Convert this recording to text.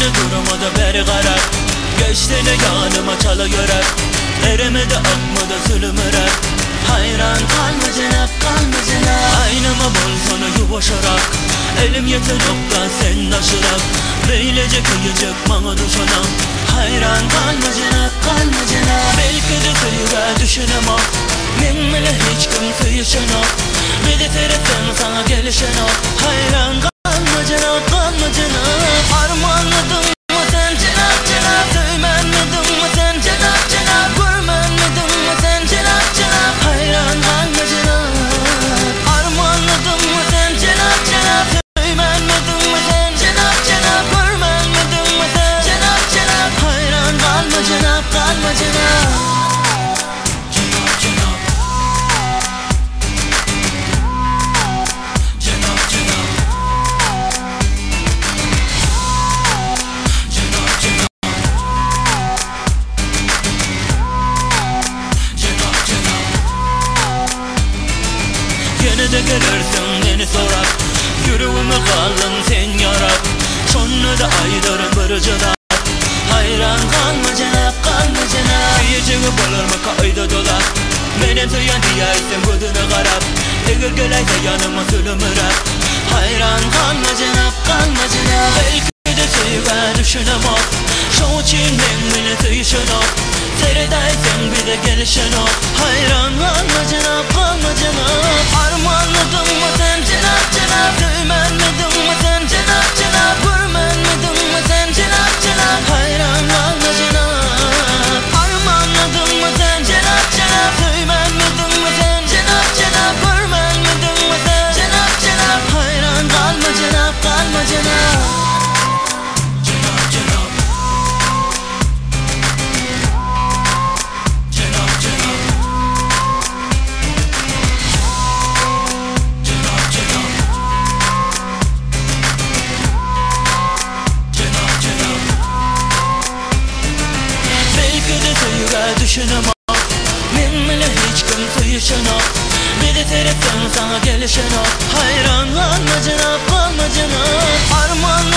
Seni durmadı beri garip, geçtiğini yanıma çalı yürek. Erimedi akmadı zulüm ürek. Hayran kalma cenap, kalma cenap. Aynama bulsana yuvaşarak, elim yeter yokta sen aşırak. Böylece kıyacak bana düşanam. Hayran kalma cenap, kalma cenap. Belki de suyuğa düşünemem, benimle hiç kimse yaşanam. Bir de taraftan sana gelişen o. Hayran kalma cenap, kalma cenap. Armağanladım mı sen cenap, cenap. Söymenmedim mi sen cenap, cenap. Görmenmedim mi sen cenap, cenap. Hayran kalma cenap. Armağanladım mı sen cenap, cenap. Söymenmedim mi sen cenap, cenap. Görmenmedim mi sen cenap, cenap. Hayran kalma cenap, kalma cenap. Yine de gelirsin beni sorar, yüreğime kaldın sen yarar. Sonra da aydarım barıcıda. Hayran kalma cenap, kalma cenap. Yiyeceği bulurma kayda dolar. Benim söyleyen diyersin gözüne karab. Eğer gelaysa yanıma zulümürem. Hayran kalma cenap, kalma cenap. Belki de sevga düşünemem. Şu içinden beni tıyışınam. Seyredeysen bir de gelişen o. Hayran kalma cenap, kalma cenap. Armağanladım mı sen cenap, cenap. Söymenmedim mi sen cenap, cenap. Görmenmedim mi sen cenap, cenap. Hayran kalma cenap. Armağanladım mı sen cenap, cenap. Söymenmedim mi sen cenap, cenap. Görmenmedim mi sen cenap, cenap. Hayran kalma cenap, kalma cenap. Düşünemem, benimle hiç kimse yaşanam. Bir de taraftan sana gelişen o. Hayran kalma cenap, kalma cenap. Armağan